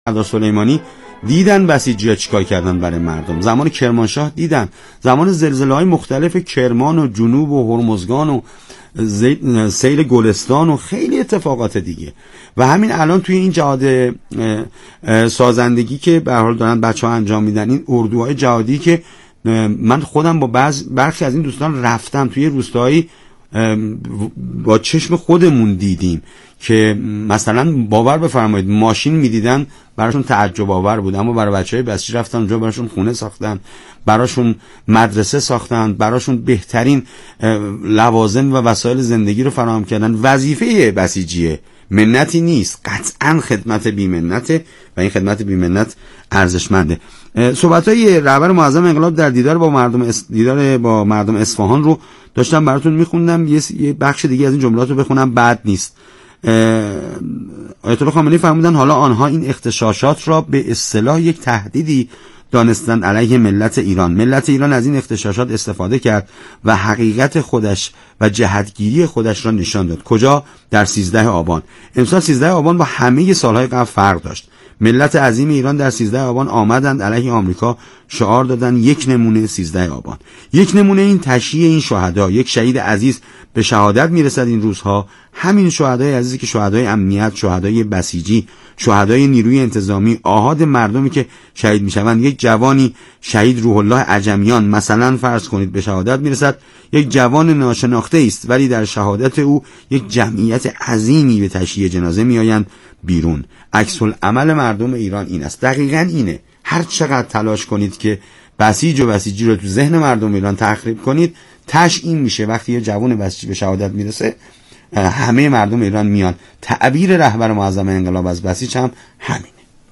سردار سلیمانی دیدن بسیجی‌ها چیکار کردن برای مردم، زمان کرمانشاه دیدن، زمان زلزله‌های مختلف کرمان و جنوب و هرمزگان و سیل گلستان و خیلی اتفاقات دیگه. و همین الان توی این جهاد سازندگی که به هر حال دارن بچه‌ها انجام میدن، این اردوهای جهادی که من خودم با برخی از این دوستان رفتم توی روستایی، با چشم خودمون دیدیم که مثلا باور بفرمایید ماشین میدیدن براشون تعجب آور بود، اما برای بچهای بسیج رفتن اونجا براشون خونه ساختن، براشون مدرسه ساختن، براشون بهترین لوازم و وسایل زندگی رو فراهم کردن. وظیفه بسیجیه، منتی نیست، قطعا خدمت بی‌منته و این خدمت بی‌منت ارزشمنده. صحبت‌های رهبر معظم انقلاب در دیدار با مردم اصفهان رو داشتم براتون میخوندم، یه بخش دیگه از این جملات رو بخونم، بد نیست. آیت الله خامنه‌ای فرمودن حالا آنها این اغتشاشات را به اصطلاح یک تهدیدی دانستن علیه ملت ایران. ملت ایران از این اغتشاشات استفاده کرد و حقیقت خودش و جهتگیری خودش را نشان داد. کجا؟ در 13 آبان. امسال 13 آبان با همه سالهای قبل فرق داشت. ملت عظیم ایران در 13 آبان آمدند علیه آمریکا شعار دادن یک نمونه 13 آبان. یک نمونه این تشییع این شهدا، یک شهید عزیز به شهادت میرسد این روزها. همین شهدای عزیزی که شهدای امنیت، شهدای بسیجی، شهدای نیروی انتظامی، آحاد مردمی که شهید میشوند. یک جوانی شهید روح الله عجمیان مثلا فرض کنید به شهادت میرسد، یک جوان ناشناخته است ولی در شهادت او یک جمعیت عظیمی به تشییع جنازه میآیند بیرون. عکس العمل مردم ایران این است، دقیقاً اینه. هر چقدر تلاش کنید که بسیج و بسیجی رو تو ذهن مردم ایران تخریب کنید، تش این میشه وقتی یه جوان بسیجی به شهادت میرسه همه مردم ایران میان. تعبیر رهبر معظم انقلاب از بسیج هم همینه.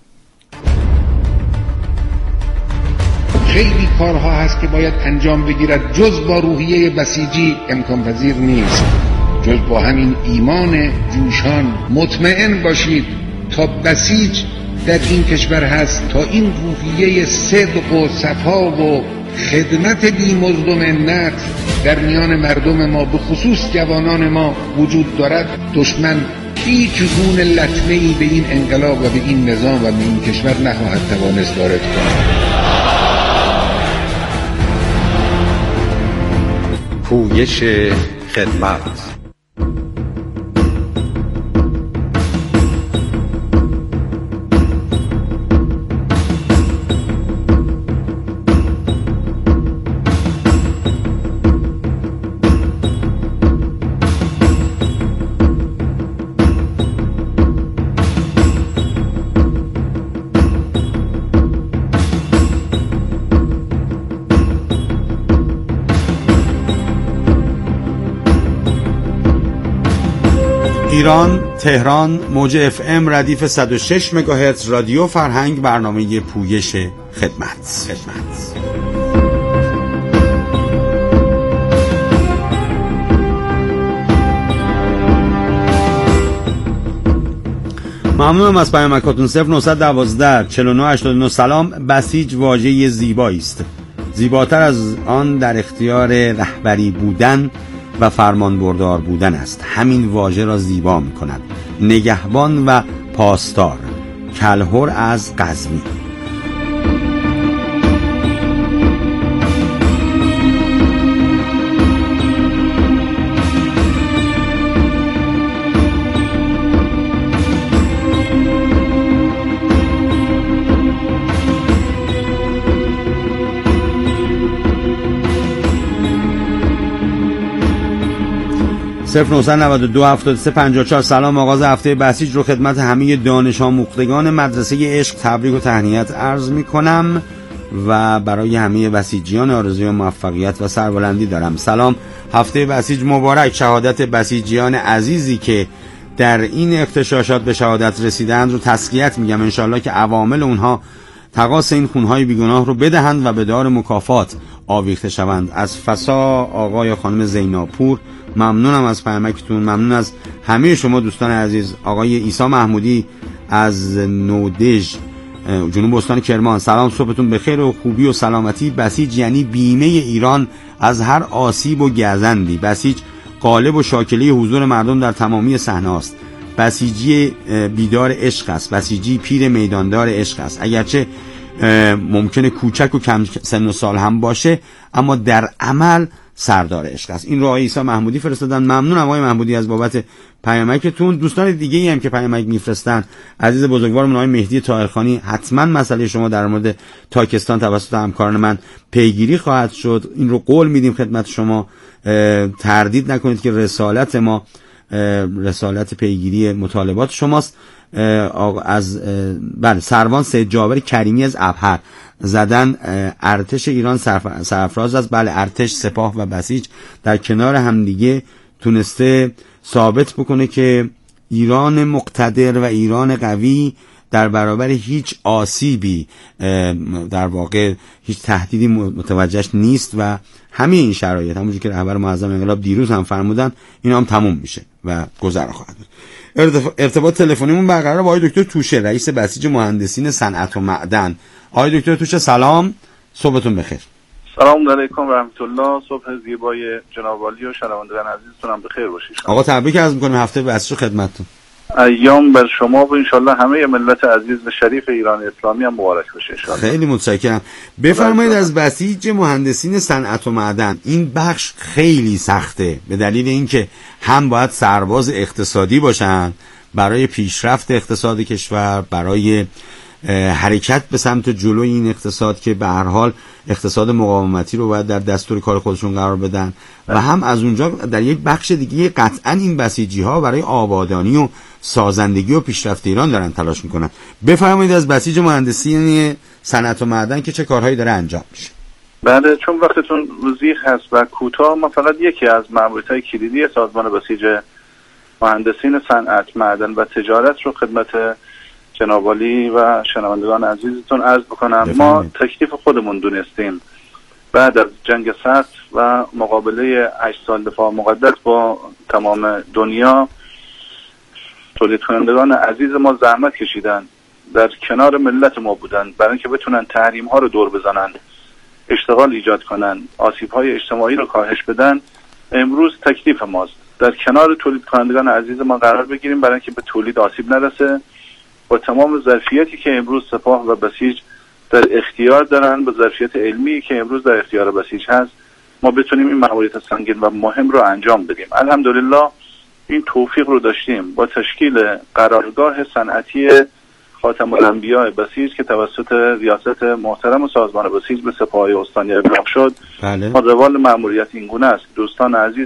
خیلی کارها هست که باید انجام بگیرد، جز با روحیه بسیجی امکان پذیر نیست، جز با همین ایمان جوشان. مطمئن باشید تا بسیج در این کشور هست، تا این روحیه صدق و صفا و خدمت بی‌مزد و منت در میان مردم ما به خصوص جوانان ما وجود دارد، دشمن هیچ گونه لطمه‌ای به این انقلاب و به این نظام و به این کشور نخواهد توانست وارد کند. پویش خدمت. ایران، تهران، موج FM ردیف 106 مگاهرتز رادیو فرهنگ، برنامه پویش خدمت. ممنونم از پیامکاتون. 0912 4989. سلام. بسیج واژه زیبایی است، زیباتر از آن در اختیار رهبری بودن و فرمانبردار بودن است. همین واژه را زیبا می کند. نگهبان و پاسدار. کلهر از قزوین. صرف 992 73 54. سلام. آغاز هفته بسیج رو خدمت همه دانش آموختگان مدرسه عشق تبریک و تهنیت عرض می کنم و برای همه بسیجیان آرزوی موفقیت و سربلندی دارم. سلام. هفته بسیج مبارک. شهادت بسیجیان عزیزی که در این اغتشاشات به شهادت رسیدند رو تسلیت میگم. انشالله که عوامل اونها تقاص این خونهای بیگناه رو بدهند و به دار مکافات آویخته شوند. از فسا آقای خانم زیناپور ممنونم از پیامکتون. ممنون از همه شما دوستان عزیز. آقای عیسی محمودی از نودژ جنوب استان کرمان، سلام، صبحتون بخیر و خوبی و سلامتی. بسیج یعنی بیمه ایران از هر آسیب و گزندی. بسیج قالب و شاکله حضور مردم در تمامی صحنه است. بسیجی بیدار عشق است، بسیجی پیر میداندار عشق است. اگرچه ممکنه کوچک و کم سن و سال هم باشه، اما در عمل سردار عشق است. این رو آقای عیسی محمودی فرستادن. ممنونم آقای محمودی از بابت پیامکتون. دوستان دیگه ای هم که پیامک میفرستن، عزیز بزرگوارمون آقای مهدی طاهرخانی، حتما مسئله شما در مورد تاکستان توسط همکاران من پیگیری خواهد شد. این رو قول میدیم خدمت شما. تردید نکنید که رسالت ما رسالت پیگیری مطالبات شماست. از سروان سید جابر کریمی از ابهر زدن ارتش ایران سرفراز است. بله، ارتش، سپاه و بسیج در کنار همدیگه تونسته ثابت بکنه که ایران مقتدر و ایران قوی در برابر هیچ آسیبی، در واقع هیچ تهدیدی متوجهش نیست و همه این شرایط همونجوری که رهبر معظم انقلاب دیروز هم فرمودن، اینا هم تموم میشه و گذر خواهد بود. ارتباط تلفنیمون برقرار با آقای دکتر توشه، رئیس بسیج مهندسین صنعت و معدن. آقای دکتر توشه سلام، صبحتون بخیر. سلام علیکم و رحمت الله. صبح زیبای جناب عالی و شنوندگان عزیزتون هم بخیر باشید. آقا تبریک عرض می‌کنیم هفته بسیج خدمتتون. ایام بر شما و انشالله همه ملت عزیز و شریف ایران اسلامی هم مبارک باشه انشالله. خیلی متشکرم. بفرمایید از بسیج مهندسین صنعت و معدن. این بخش خیلی سخته به دلیل اینکه هم باید سرباز اقتصادی باشن برای پیشرفت اقتصاد کشور، برای حرکت به سمت جلوی این اقتصاد که به هر حال اقتصاد مقاومتی رو باید در دستور کار خودشون قرار بدن، و هم از اونجا در یک بخش دیگه قطعا این بسیجی ها برای آبادانی و سازندگی و پیشرفت ایران دارن تلاش میکنن. بفرمایید از بسیج مهندسین صنعت و معدن که چه کارهایی داره انجام میشه. بله، چون وقتتون زیغ هست و کوتاه، ما فقط یکی از ماموریت‌های کلیدی سازمان بسیج مهندسین صنعت، معدن و تجارت رو خدمت جناب عالی و شنوندگان عزیزتون عرض بکنم. ما تکلیف خودمون دونستیم بعد از جنگ سرد و مقابله 8 سال دفاع مقدس با تمام دنیا، تولید کنندگان عزیز ما زحمت کشیدن، در کنار ملت ما بودن برای اینکه بتونن تحریم ها رو دور بزنن، اشتغال ایجاد کنن، آسیب های اجتماعی رو کاهش بدن. امروز تکلیف ماست در کنار تولید کنندگان عزیز ما قرار بگیریم برای اینکه به تولید آسیب نرسه، با تمام ظرفیتی که امروز سپاه و بسیج در اختیار دارن، با ظرفیت علمی که امروز در اختیار بسیج هست، ما بتونیم این ماموریت سنگین و مهم رو انجام بدیم. الحمدلله این توفیق رو داشتیم با تشکیل قرارگاه صنعتی خاتم الانبیاء بسیج که توسط ریاست محترم سازمان بسیج به سپاه استانی ابلاغ شد. بله. روال ماموریت این گونه است: دوستان عزیز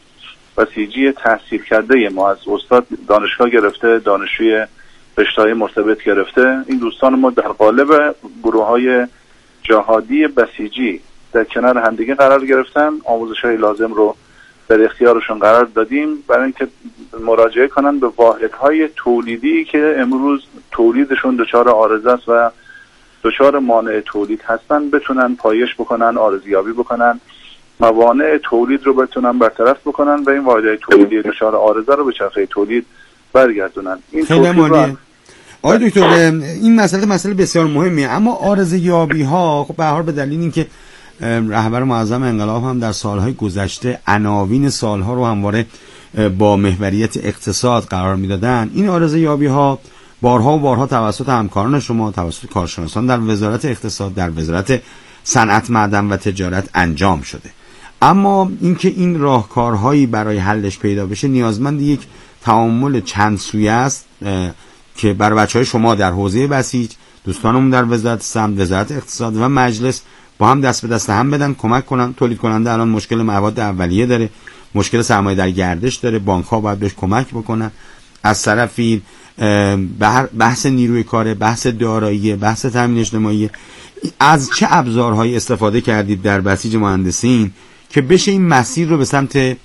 بسیجی تحصیل کرده ما، از استاد دانشگاه گرفته، دانشجوی رشته‌های مرتبط گرفته، این دوستان ما در قالب گروه‌های جهادی بسیجی در کنار همدیگه قرار گرفتن. آموزش‌های لازم رو در اختیارشون قرار دادیم برای اینکه مراجعه کنن به واحدهای تولیدی که امروز تولیدشون دچار عارضه است و دچار مانع تولید هستن، بتونن پایش بکنن، عارضه‌یابی بکنن، موانع تولید رو بتونن برطرف بکنن و این واحدهای تولیدی دچار عارضه رو به چرخه تولید برگردونن. این خیلی مالیه. آقای دکتر، این مسئله بسیار مهمیه، اما عارضه‌یابی ها خب به هر حال به دلیل اینکه رهبر معظم انقلاب هم در سالهای گذشته عناوین سالها رو همواره با محوریت اقتصاد قرار میدادن، این عارضه‌یابی ها بارها و بارها توسط همکاران شما، توسط کارشناسان در وزارت اقتصاد، در وزارت صنعت، معدن و تجارت انجام شده. اما اینکه این راهکارهایی برای حلش پیدا بشه نیازمند یک تعامل چند سویه است که برای بچهای شما در حوزه بسیج، دوستانمون در وزارت صنعت، وزارت اقتصاد و مجلس با هم دست به دست هم بدن، کمک کنن. تولید کننده الان مشکل مواد اولیه داره، مشکل سرمایه در گردش داره، بانک ها باید بهش کمک بکنن. از طرفی بحث نیروی کار، بحث دارایی، بحث تامین اجتماعی. از چه ابزارهایی استفاده کردید در بسیج مهندسین که بشه این مسیر رو به سمت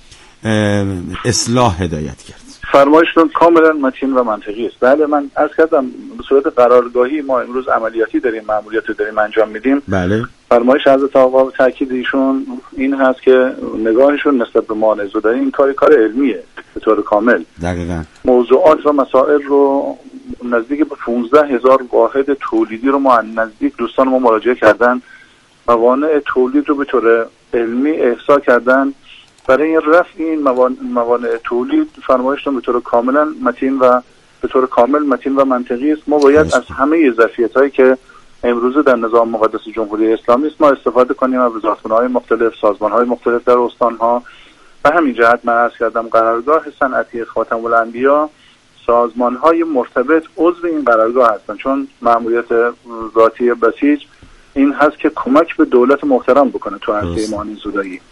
اصلاح هدایت کرد؟ فرمایشتون کاملا متین و منطقی است. بله، من عرض کردم به صورت قرارگاهی ما امروز عملیاتی داریم، ماموریت رو داریم انجام میدیم. بله. فرمایش حضرت آقا و تاکید ایشون این هست که نگاهشون نسبت به مانع زدایی این کار علمیه به طور کامل. دقیقاً. موضوعات و مسائل رو نزدیک به 15,000 واحد تولیدی رو ما نزدیک دوستان ما مراجعه کردن، موانع تولید رو به طور علمی احصا کردن برای این رفع این موانع تولید فرمایشتون به طور کاملا متین و منطقی است. ما باید از همه ظرفیت‌هایی که امروزه در نظام مقدس جمهوری اسلامی است ما استفاده کنیم از وزارتخانه‌های مختلف، سازمان‌های مختلف در استان‌ها. به همین جهت من عرض کردم قرارگاه صنعتی خاتم الانبیا، سازمان‌های مرتبط عضو این قرارگاه هستند، چون مأموریت ذاتی بسیج این هست که کمک به دولت محترم بکنه تو عرصه مانی زدایی.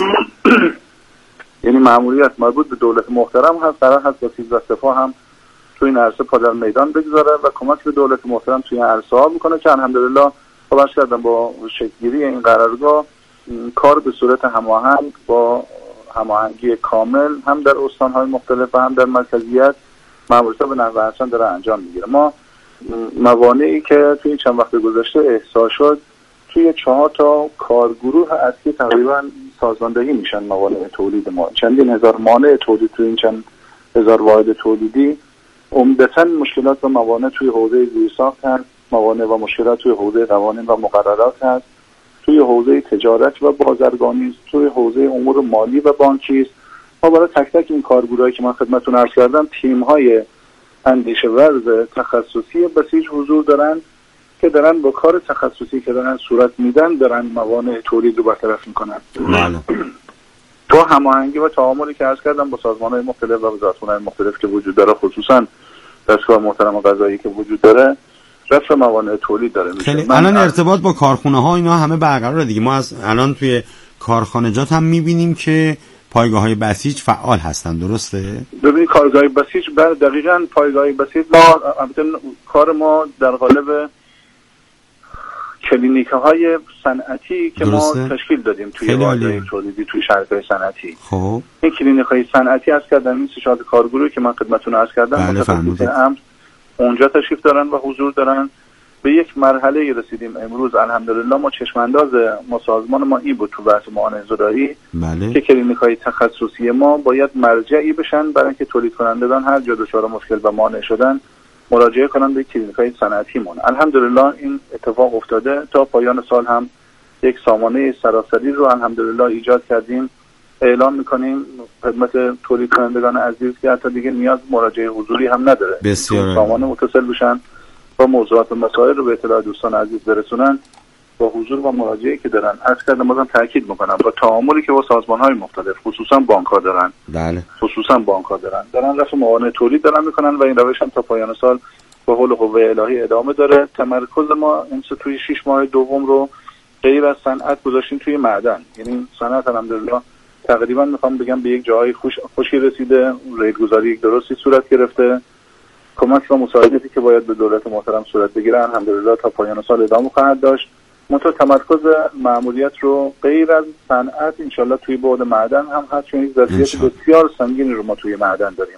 یعنی مأموریت مربوط به دولت محترم هست، قرار هست بسیج و سپاه هم تو این عرصه پا در میدان بگذاره و کمک به دولت محترم توی این عرصه ها بکنه که الحمدلله خب کردم با شکلگیری این قرارگاه کار به صورت هماهنگ با هماهنگی کامل هم در استان‌های مختلف و هم در مرکزیت مأموریت‌ها به نحو احسن داره انجام میگیره. ما موانعی که توی چند وقت گذشته احساس شد توی 4 تا کارگروه اصلی تقریبا سازماندهی میشن موانع تولید ما. چندین هزار مانع تولید توی این چند هزار واحد تولیدی، عمدتاً مشکلات و موانع توی حوزه زیرساخت هست، موانع و مشکلات توی حوزه قوانین و مقررات هست، توی حوزه تجارت و بازرگانی است، توی حوزه امور مالی و بانکی است. ما برای تک تک این کارگروهایی که من خدمتتون عرض کردم تیم‌های اندیشه ورز تخصصی بسیج حضور دارن که دارن با کار تخصصی که دارن صورت میدن دارن موانع تولید رو برطرف میکنن. تو هماهنگی و تعاملی که عرض کردم با سازمان‌های مختلف و وزارتخانه‌های مختلف که وجود داره، خصوصا دستگاه محترم قضایی که وجود داره، رفع موانع تولید داره میشه. الان ارتباط با کارخونه‌ها اینا همه برقراره دیگه. ما از الان توی کارخانجات هم می‌بینیم که پایگاه‌های بسیج فعال هستن، درسته؟ ببینید کارگاه‌های بسیج دقیقاً پایگاه‌های بسیج ما کار ما در قالب کلینیک‌های صنعتی که درسته؟ ما تشکیل دادیم توی واحدهای تولیدی توی شرکت‌های صنعتی. خب این کلینیک‌های صنعتی از کردن این 3 کارگروهی که من خدمتتون عرض کردم متخصصین اونجا تشریف دارن و حضور دارن. به یک مرحله رسیدیم امروز الحمدلله. ما چشمانداز سازمان ما این بود تو بحث معاینه زدایی که کلینیک‌های تخصصی ما باید مرجعی بشن برای اینکه تولید کنندگان هر جا دچار مشکل و مانع شدن مراجعه کنن به کلینیک‌های صنعتیمون. الحمدلله این اتفاق افتاده. تا پایان سال هم یک سامانه سراسری رو الحمدلله ایجاد کردیم، اعلام میکنیم خدمت تولید کنندگان عزیز که حتی دیگه نیاز مراجعه حضوری هم نداره. بسیار سامانه متصل بشن با موضوعات و مسائل رو به اطلاع دوستان عزیز برسونن با حضور و مراجعه که دارن. عرض کردم بازم تاکید میکنم با تعاملی که با سازمان‌های مختلف خصوصا بانک‌ها دارن. بله. خصوصا بانک‌ها دارن رفع موانع تولید دارن میکنن و این روش هم تا پایان سال با حول قوه الهی ادامه داره. تمرکز ما این توی 6 ماه دوم رو غیر از صنعت گذاشتیم توی معدن. یعنی صنعت الحمدلله تقریبا میخوام بگم به یک جای خوشی رسیده، ریلگذاری درستی صورت گرفته. کمک و مساعدتی که باید به دولت محترم صورت بگیره الحمدلله تا پایان سال ادامه خواهد داشت. منتها تمرکز مأموریت رو غیر از صنعت انشالله توی بعد معدن هم هست، چون یک ظرفیت بسیار سنگینی رو ما توی معدن داریم.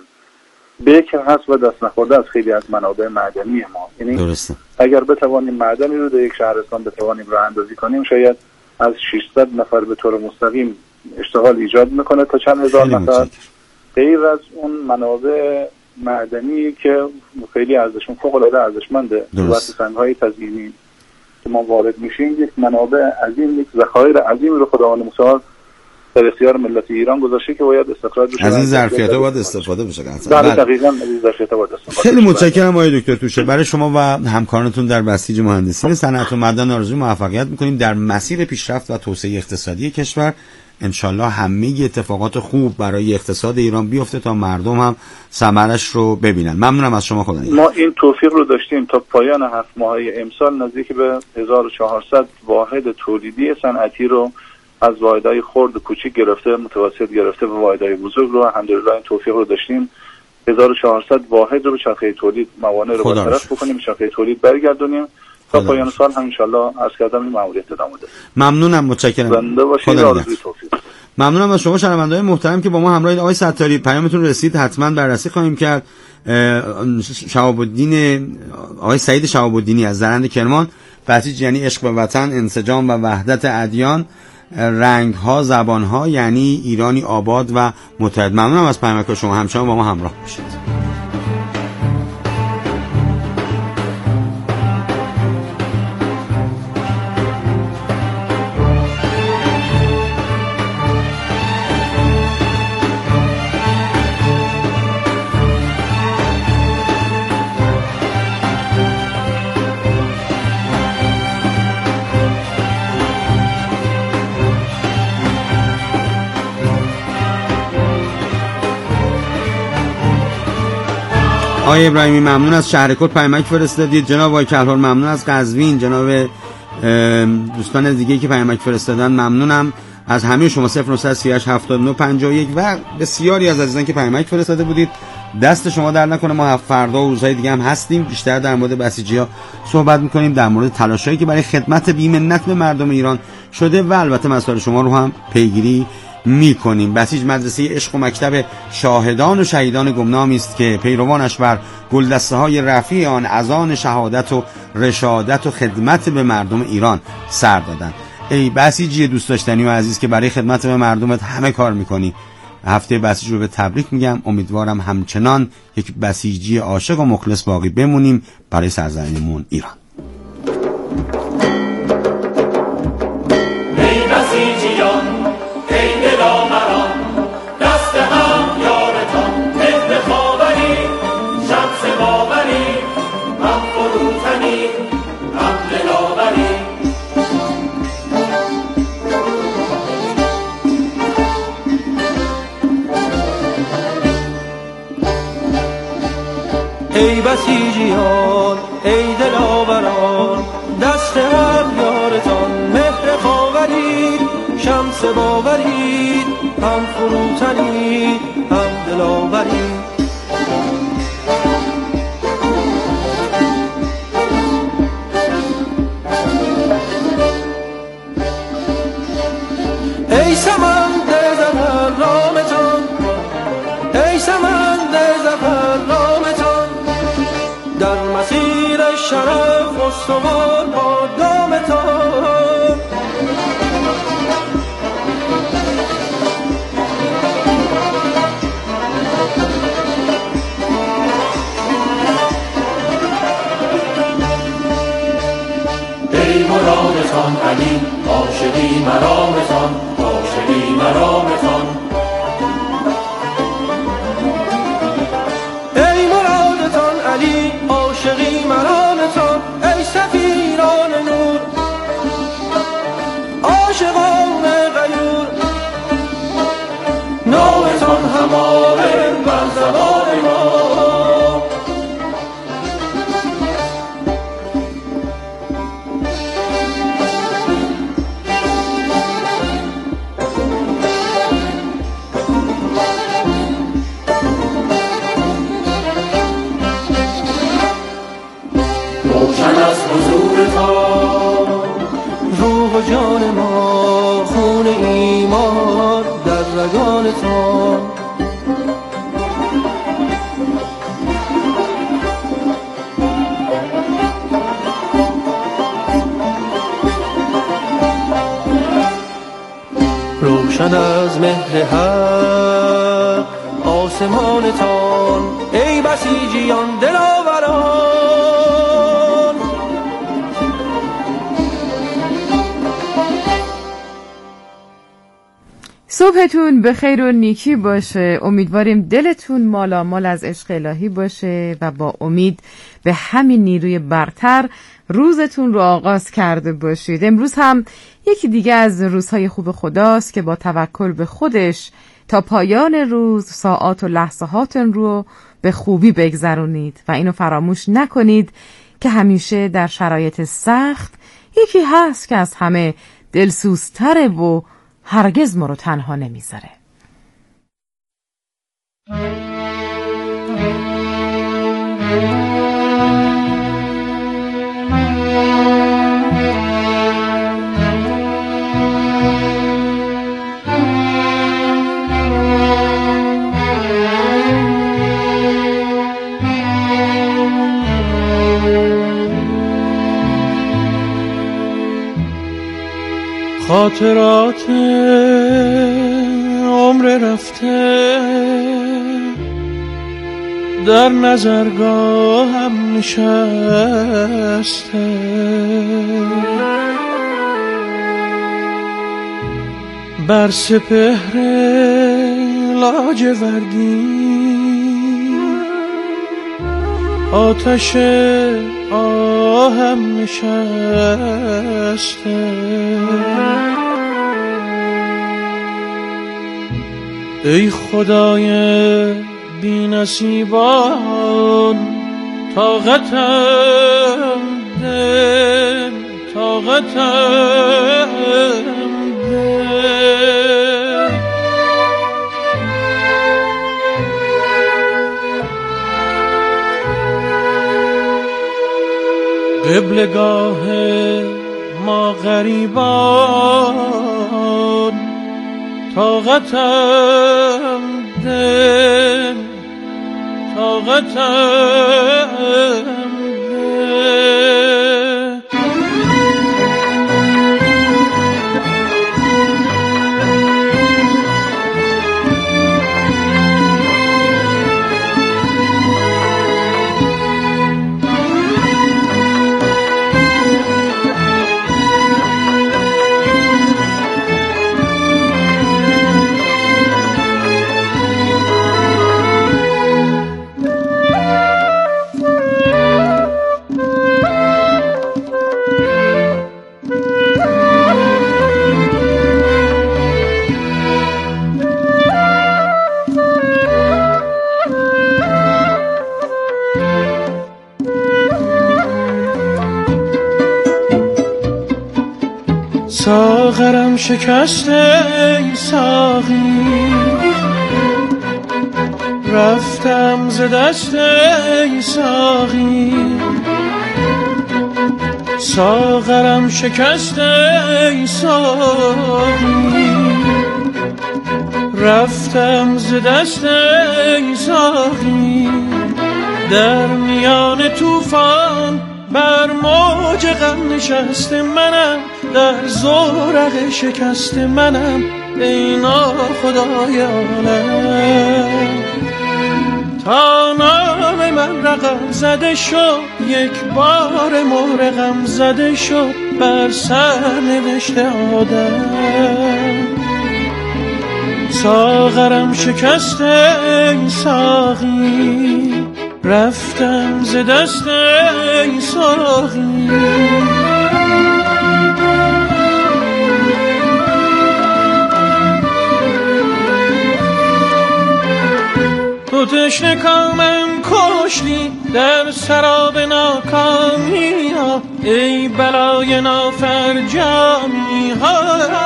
بیکر هست و دست نخورده از خیلی از منابع معدنی ما. یعنی درسته. اگر بتوانیم معدنی رو در یک شهرستان بتوانیم راه اندازی کنیم شاید از 600 نفر به طور مستقیم اشتغال ایجاد میکنه تا چند هزار نفر. غیر از اون منابع معدنی که خیلی ارزشمند، فوق العاده ارزشمنده، واسه سنگ‌های تزیینی که ما وارد میشیم یک منابع عظیم، یک ذخایر عظیم رو خداوند متعال در اختیار ملت ایران گذاشته که باید استخراج بشه. از این ظرفیت‌ها باید استفاده بشه. بله دقیقاً از این ظرفیت‌ها باید استفاده. خیلی متشکرم آقای دکتر توشه. برای شما و همکارانتون در بسیج مهندسین صنعت و معدن آرزوی موفقیت می‌کنیم در مسیر پیشرفت و توسعه اقتصادی کشور. انشالله همه اتفاقات خوب برای اقتصاد ایران بیفته تا مردم هم ثمرش رو ببینن. ممنونم از شما. خدا ما این توفیق رو داشتیم تا پایان 7 ماهه امسال نزدیک به 1400 واحد تولیدی صنعتی رو از واحدهای خرد و کوچیک گرفته، متوسط گرفته و واحدهای بزرگ رو الحمدلله این توفیق رو داشتیم 1400 واحد رو به چرخه تولید موانع رو برطرف بکنیم، چرخه تولید برگردونیم تا پایان سال هم انشالله از کردم این مأموریت ادامه بده. ممنونم، متشکرم. زنده باشید. آرزوی توفیق. ممنونم از شما شنونده‌های محترم که با ما همراهید. آقای ستاری پیامتون رسید، حتما بررسی خواهیم کرد. آقای سعید شهاب الدینی از زرند کرمان، بسیج یعنی عشق به وطن، انسجام و وحدت ادیان، رنگ‌ها، زبان‌ها یعنی ایرانی آباد و متحد. ممنونم از پیامک شما، همچنان با ما همراه باشید. آقای ابراهیمی ممنون از شهرکوت پیامک فرستادید. جناب آقای کلهر ممنون از قزوین. جناب دوستان دیگه که پیامک فرستادن ممنونم از همه شما. 0938 79 51 و بسیاری از عزیزان که پیامک فرستاده بودید. دست شما در نکنه. ما فردا و روزهای دیگه هم هستیم، بیشتر در مورد بسیجی‌ها صحبت می‌کنیم، در مورد تلاشایی که برای خدمت بی‌منت به مردم ایران شده و البته مسائل شما رو هم پیگیری می‌کنیم. بسیج مدرسه عشق و مکتب شاهدان و شهیدان گمنامی است که پیروانش بر گلدسته‌های رفیع آن از آن شهادت و رشادت و خدمت به مردم ایران سر دادند. ای بسیجی دوست داشتنی و عزیز که برای خدمت به مردمت همه کار می‌کنی، هفته بسیج رو به تبریک میگم. امیدوارم همچنان یک بسیجی عاشق و مخلص باقی بمونیم برای سرزمینمون ایران. ای بسیجیان، ای دلآوران، دست هم یارتان، مهر خاوری، شمس باوری، هم فروتنی، هم دلاوری. ای بسیجیان، ای دلاوران، دست هم یارتان، مهر خاورید، شمس باورید، هم فروتنید، هم دلاورید. ای سمند زفر رامتان، ای سمند زفر رامتان، در مسیر شرف استوار با دامتان. ای مرادتان علی، عاشقی مرامتان، عاشقی مرامتان. ای مرادتان علی، عاشقی مرامتان، ای سفیران نور، عاشقان غیور، نامتان هماره بر زبان ما. روشن از حضورتان، روح و جان ما، خون ایمان در رگانتان. روشن از مهر حق آسمانتان، ای بسیجیان دلاوران. صبحتون به خیر و نیکی باشه. امیدواریم دلتون مالامال از عشق الهی باشه و با امید به همین نیروی برتر روزتون رو آغاز کرده باشید. امروز هم یکی دیگه از روزهای خوب خداست که با توکل به خودش تا پایان روز ساعات و لحظهاتون رو به خوبی بگذرونید و اینو فراموش نکنید که همیشه در شرایط سخت یکی هست که از همه دلسوزتره و هرگز ما رو تنها نمیذاره. خاطرات عمر رفته در نظرگاهم نشسته، بر سپهر لاجوردی آتش آهم نشسته. ای خدای بی نصیبان طاقتم ده، طاقتم ده. قبلگاه ما غریبان طاقتم ده، طاقتم ده. ساغرم شکسته ای ساقی، رفتم ز دست ای ساقی. ساغرم شکسته ای ساقی، رفتم ز دست ای ساقی. در میان طوفان بر موج غم نشسته منم، در زورق شکست منم ای ناخدای عالم. تا نام من رقم زده شد، یک بار مهر غم زده شد بر سر نوشته آدم. ساغرم شکسته ای ساقی، رفتم ز دست ای ساقی. تو تشنه کامم کشتی در سراب ناکامی ها، ای بلای نافرجامی ها.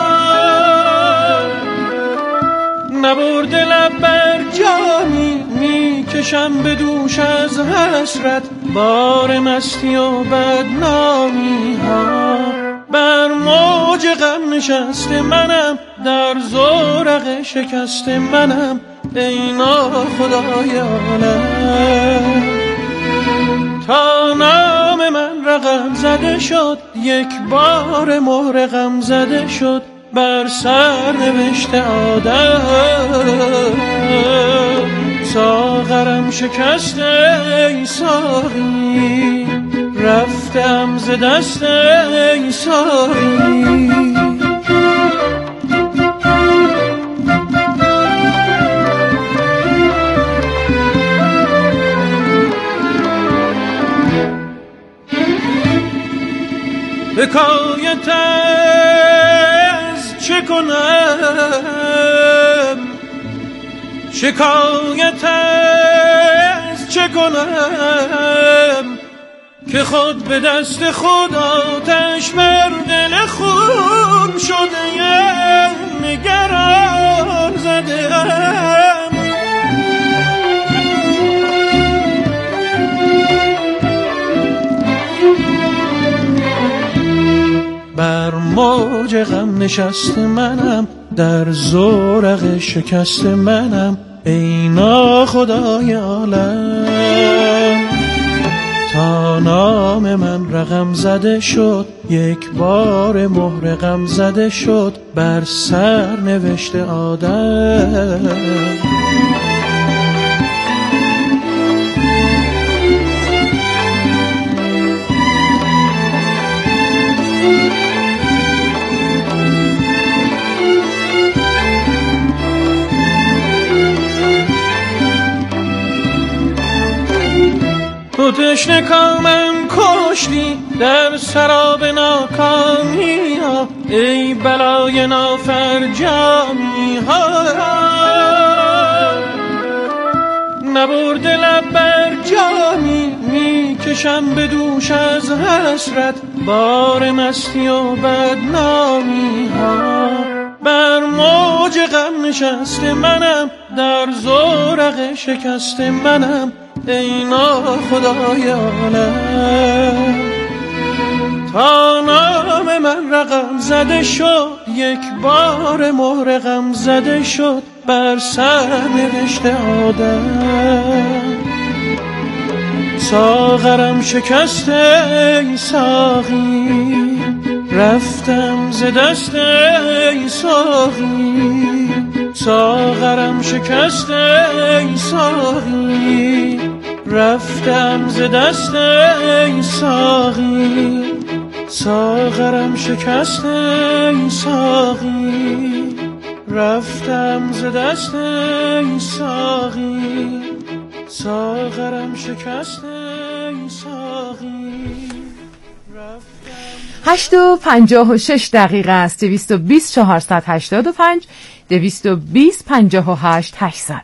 نبرده لب بر جامی میکشم به دوش از حسرت، بار مستی و بدنامی ها. بر موج غم نشسته منم، در زورق شکسته منم ای ناخدای عالم. تا نام من رقم زده شد، یک بار مهر غم زده شد بر سر نوشته آدم. ساغرم شکسته ای ساقی، رفتم ز دست ای ساقی. حکایت از چه کنم، شکایت از چه کنم، که خود به دست خود آتش بر دل خون شده نگران زدم. بر موج غم نشست منم، در زورق شکست منم ای ناخدای عالم. تا نام من رقم زده شد، یک بار مهر غم زده شد بر سر نوشته آدم. تو تشنه کامم کشتی در سراب ناکامی ها، ای بلای نافرجامی ها. نبرده لب بر جامی میکشم به دوش از حسرت بار مستی و بدنامی ها. بر موج غم نشسته منم، در زورق شکست منم، ای ناخدای عالم. تا نام من رقم زده شد، یک بار مهر غم زده شد بر سر نوشت آدم. ساغرم شکسته ای ساقی، رفتم ز دست ای ساقی. ساغرم شکسته ای ساقی، رفتم ز دست ای ساقی. ساغرم شکسته ای ساقی، رفتم ز دست ای ساقی. ساغرم شکسته ای ساقی. 8:56 دقیقه است. 220 485 220 58 800.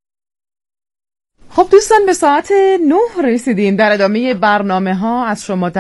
خب دوستان به ساعت 9 رسیدیم. در ادامه برنامه ها از شما